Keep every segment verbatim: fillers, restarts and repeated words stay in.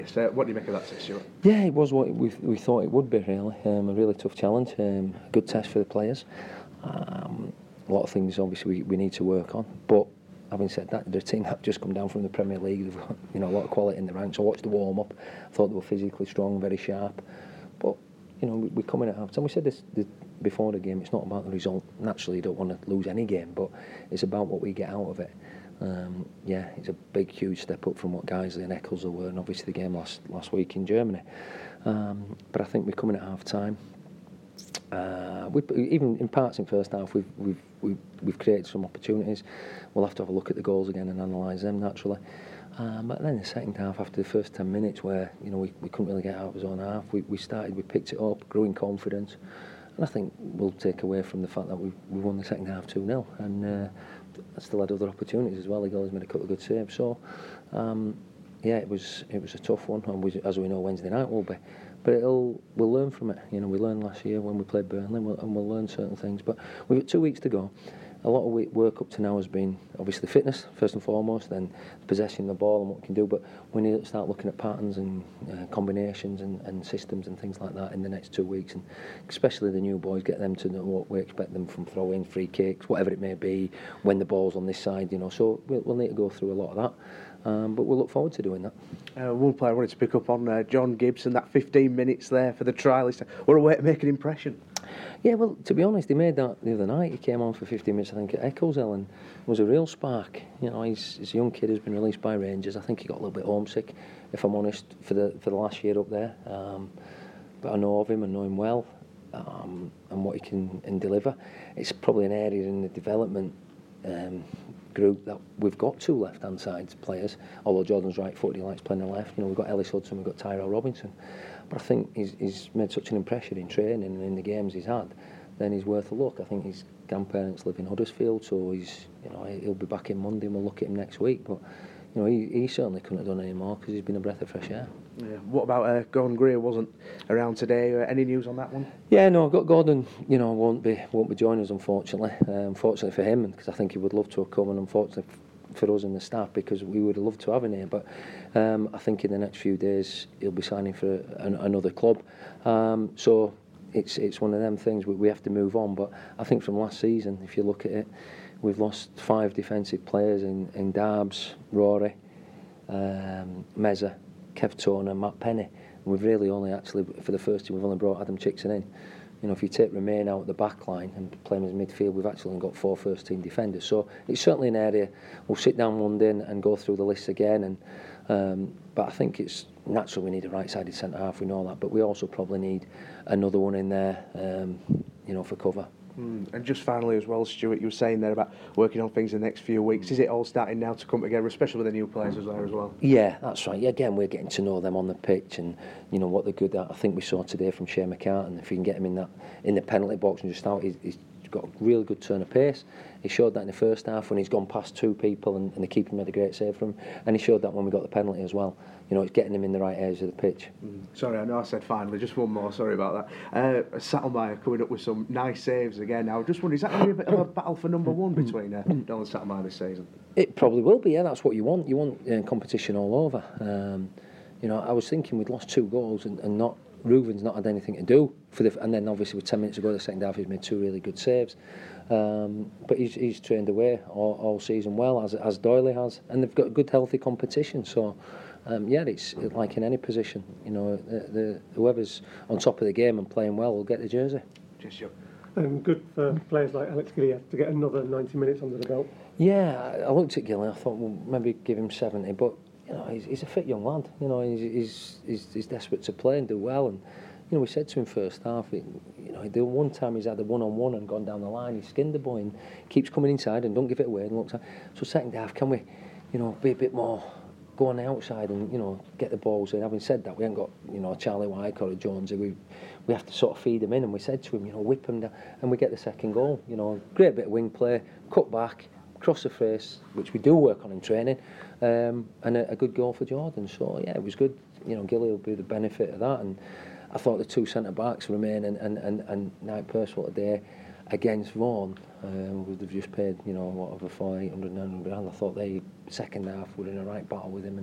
So what do you make of that, Stuart? Yeah, it was what we we thought it would be, really. Um, a really tough challenge, um, a good test for the players. Um, a lot of things, obviously, we, we need to work on. But having said that, the team that just come down from the Premier League, they've got, you know, a lot of quality in the ranks. I watched the warm-up. I thought they were physically strong, very sharp. But, you know, we, we come in at half-time. We said this the, before the game, it's not about the result. Naturally, you don't want to lose any game, but it's about what we get out of it. Um, yeah, it's a big, huge step up from what Geisley and Ecclesall were, and obviously the game last last week in Germany. Um, but I think we're coming at half time. Uh, we, even in parts in first half, we've, we've we've we've created some opportunities. We'll have to have a look at the goals again and analyse them naturally. Um, but then the second half, after the first ten minutes, where you know we, we couldn't really get out of his own half, we, we started, we picked it up, grew in confidence, and I think we'll take away from the fact that we we won the second half two nil, and uh, I still had other opportunities as well. The goalie's made a couple of good saves, so um, yeah, it was it was a tough one, and we, as we know, Wednesday night will be. But it'll we'll learn from it. You know, we learned last year when we played Burnley, and we'll, and we'll learn certain things. But we've got two weeks to go. A lot of work up to now has been obviously fitness first and foremost, then possessing the ball and what we can do. But we need to start looking at patterns and uh, combinations and, and systems and things like that in the next two weeks, and especially the new boys, get them to know what we expect them from throw-in, free kicks, whatever it may be, when the ball's on this side. You know, so we'll, we'll need to go through a lot of that. Um, but we'll look forward to doing that. Uh, one player I wanted to pick up on, uh, John Gibson, that fifteen minutes there for the trialist. What a way to make an impression. Yeah, well, to be honest, he made that the other night. He came on for fifteen minutes, I think, at Ecclesall, and was a real spark. You know, he's, he's a young kid who's been released by Rangers. I think he got a little bit homesick, if I'm honest, for the for the last year up there. Um, but I know of him and know him well, um, and what he can and deliver. It's probably an area in the development um, group that we've got two left-hand side players, although Jordan's right-footed, he likes playing the left. You know, we've got Ellis Hudson, we've got Tyrell Robinson. But I think he's, he's made such an impression in training and in the games he's had, then he's worth a look. I think his grandparents live in Huddersfield, so he's, you know, he'll be back in Monday and we'll look at him next week. But, you know, he, he certainly couldn't have done any more because he's been a breath of fresh air. Yeah. What about uh, Gordon Greer? Wasn't around today. Uh, any news on that one? Yeah, no, Gordon, you know, won't be won't be joining us, unfortunately. Uh, unfortunately for him, because I think he would love to have come, and unfortunately for us and the staff, because we would have loved to have him here. But um, I think in the next few days he'll be signing for an, another club. Um, so it's it's one of them things we, we have to move on. But I think from last season, if you look at it, we've lost five defensive players in, in Darbs, Rory, um, Meza, Kev Turner, Matt Penny. And we've really only actually, for the first team, we've only brought Adam Chickson in. You know, if you take Remain out at the back line and play him as midfield, we've actually got four first team defenders. So it's certainly an area we'll sit down one day and, and go through the list again. And um, but I think it's natural we need a right-sided centre half. We know that, but we also probably need another one in there, um, you know, for cover. Mm. And just finally as well, Stuart, you were saying there about working on things in the next few weeks. Is it all starting now to come together, especially with the new players as there as well? Yeah, that's right. Yeah, again, we're getting to know them on the pitch and, you know, what they're good at. I think we saw today from Shea McCartan, if you can get him in that in the penalty box and just out, he's, he's got a real good turn of pace. He showed that in the first half when he's gone past two people and, and the keeper made a great save for him. And he showed that when we got the penalty as well. You know, it's getting him in the right areas of the pitch. Mm. Sorry, I know I said finally, just one more, sorry about that. Uh, Sattelmeyer coming up with some nice saves again now. Just wondering, is that going to be a bit of a battle for number one between uh, Donald Sattelmeyer this season? It probably will be, yeah, that's what you want. You want uh, competition all over. Um, you know, I was thinking we'd lost two goals and, and not Reuven's not had anything to do for the, and then obviously with ten minutes to go the second half he's made two really good saves. Um, but he's, he's trained away all, all season well, as as Doyley has, and they've got a good healthy competition. So um, yeah, it's like in any position, you know, the, the whoever's on top of the game and playing well will get the jersey. Just sure. Um, good for players like Alex Gillier to get another ninety minutes under the belt. Yeah, I looked at Gillier, I thought, well, maybe give him seventy, but you know, he's, he's a fit young lad. You know, he's, he's he's he's desperate to play and do well. And you know, we said to him first half, he, you know, the one time he's had a one-on-one and gone down the line, he skinned the boy and keeps coming inside and don't give it away and looks. So second half, can we, you know, be a bit more, go on the outside and you know get the balls in. Having said that, we haven't got you know a Charlie Wyke or a Jonesy. We we have to sort of feed him in. And we said to him, you know, whip him down, and we get the second goal. You know, great bit of wing play, cut back, cross the face, which we do work on in training, um, and a, a good goal for Jordan. So yeah, it was good. You know, Gilly will be the benefit of that. And I thought the two centre backs, Remain and and and, and Knight Percival today against Vaughan, um, they've just paid you know whatever for eight hundred, nine hundred grand. I thought they second half were in a right battle with him, and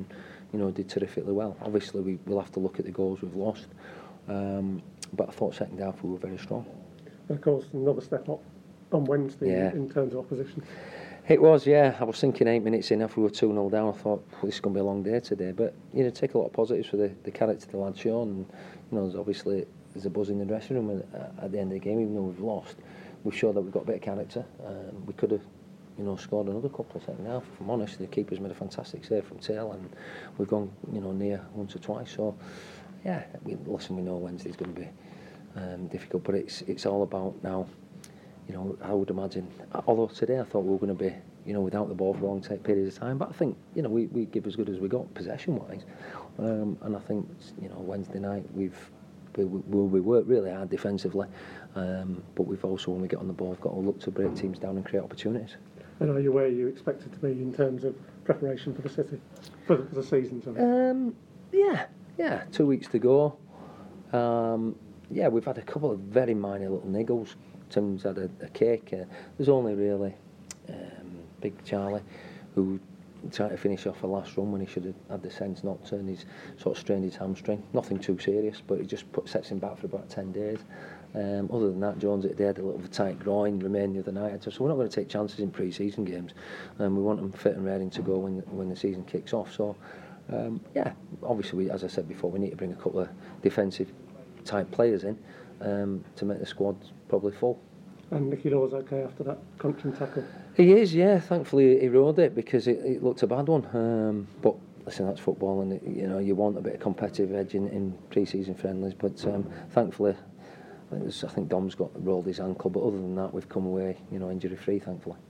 you know, did terrifically well. Obviously, we, we'll have to look at the goals we've lost, um, but I thought second half we were very strong. And of course, another step up on Wednesday Yeah. in terms of opposition. It was, yeah. I was thinking eight minutes in after we were two nil down, I thought, well, this is going to be a long day today. But, you know, take a lot of positives for the, the character the lad's shown. And, you know, there's obviously there's a buzz in the dressing room and, uh, at the end of the game, even though we've lost. We've showed that we've got a bit of character. Um, we could have, you know, scored another couple of second half. If I'm honest, the keeper's made a fantastic save from tail and we've gone, you know, near once or twice. So, yeah, we, listen, we know Wednesday's going to be um, difficult. But it's it's all about now. You know, I would imagine, although today I thought we were going to be, you know, without the ball for a long period of time, but I think, you know, we, we give as good as we got possession-wise. Um, and I think, you know, Wednesday night we've, we, we, we worked really hard defensively, um, but we've also, when we get on the ball, we've got to look to break teams down and create opportunities. And are you where you expected to be in terms of preparation for the City, for the, for the season? Sorry. Um, yeah, yeah, two weeks to go. Um, yeah, we've had a couple of very minor little niggles. Tim's had a, a cake. Uh, there's only really um, Big Charlie, who tried to finish off a last run when he should have had the sense not to, and he's sort of strained his hamstring. Nothing too serious, but it just put, sets him back for about ten days. Um, other than that, Jones they had a little bit of a tight groin, remained the other night. So we're not going to take chances in pre-season games. Um, we want them fit and ready to go when when the season kicks off. So um, yeah, obviously, we, as I said before, we need to bring a couple of defensive type players in um, to make the squad probably full. And Nicky Law's okay after that crunching tackle? He is, yeah. Thankfully he rode it because it, it looked a bad one. Um, but listen, that's football, and it, you know you want a bit of competitive edge in, in pre-season friendlies. But um, thankfully, I think, I think Dom's got rolled his ankle. But other than that, we've come away, you know, injury free. Thankfully.